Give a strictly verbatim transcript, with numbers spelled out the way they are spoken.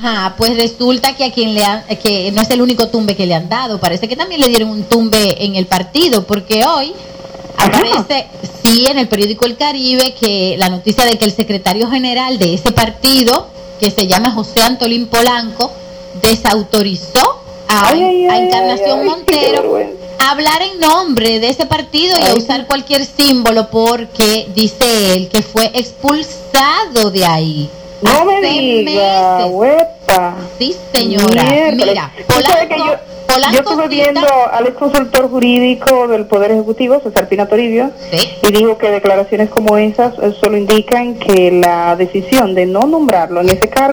Ajá, pues resulta que a quien le han, que no es el único tumbe que le han dado, parece que también le dieron un tumbe en el partido, porque hoy aparece, sí, en el periódico El Caribe, que la noticia de que el secretario general de ese partido, que se llama José Antolín Polanco, desautorizó a, ay, ay, a Encarnación ay, ay, Montero a hablar en nombre de ese partido y ay, a usar cualquier símbolo, porque dice él que fue expulsado de ahí. No me diga, huepa. Sí, señora. Miércoles. Mira, Polanco, que yo, Polanco yo estuve viendo al ex consultor jurídico del Poder Ejecutivo, César Pina Toribio, ¿sí? Y dijo que declaraciones como esas solo indican que la decisión de no nombrarlo en ese cargo